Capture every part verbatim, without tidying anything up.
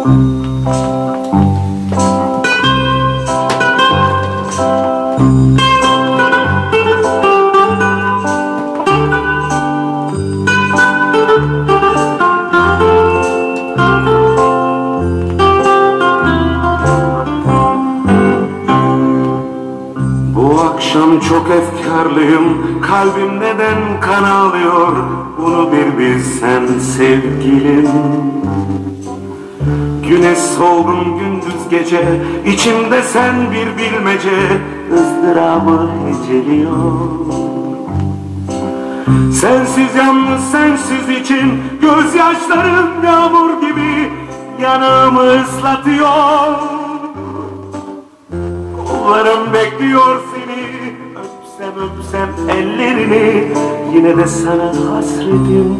Çok efkarlıyım, kalbim neden kan ağlıyor, bunu bir bilsen sevgilim. Güneş solgun gündüz gece, içimde sen bir bilmece, ızdırabı heceliyor. Sensiz yalnız sensiz için, gözyaşlarım yağmur gibi yanağımı ıslatıyor. Kollarım bekliyor seni, öpsem öpsem ellerini, yine de sana hasretim.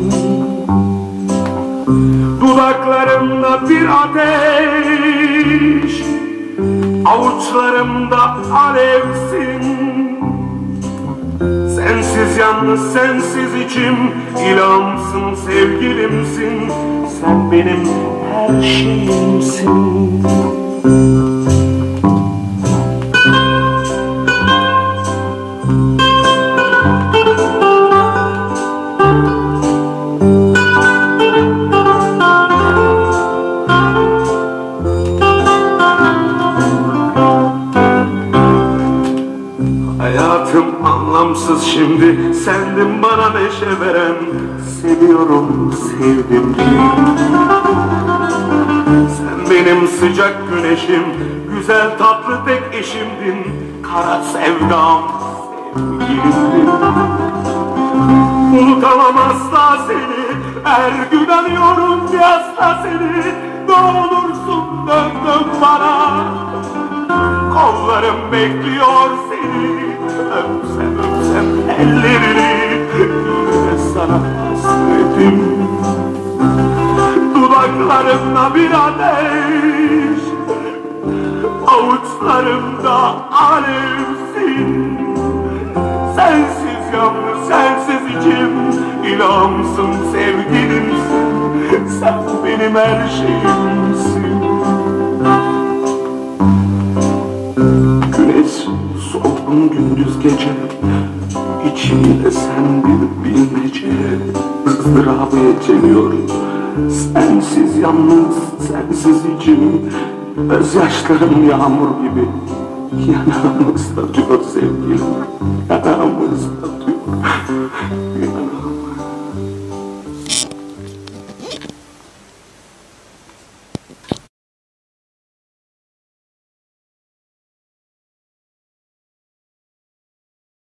Dudaklarımda bir ateş, avuçlarımda alevsin. Sensiz yalnız sensiz içim, ilhamsın sevgilimsin. Sen benim her şeyimsin. Hayatım anlamsız şimdi, sendin bana neşe veren. Seviyorum, sevdim diye. Sen benim sıcak güneşim, güzel tatlı tek eşimdin. Kara sevdam, sevgilimdin. Unutamam asla seni, her gün arıyorum bir asla seni. Ne olursun dön dön bana, kollarım bekliyor seni. Öpsem öpsem ellerini, yine sana hasretim. Dudaklarımda bir ateş, avuçlarımda alevsin. Sensiz yalnız sensiz içim, ilhamsın sevgilimsin. Sen benim her şeyimsin. Güneş solgun gündüz gece, içimde sen bir bilmece, ızdırabı eceliyor. Sensiz yalnız sensiz içim, gözyaşlarım yağmur gibi yanağımı ıslatıyor sevgilim. Yanağımı ıslatıyor, yanağımı.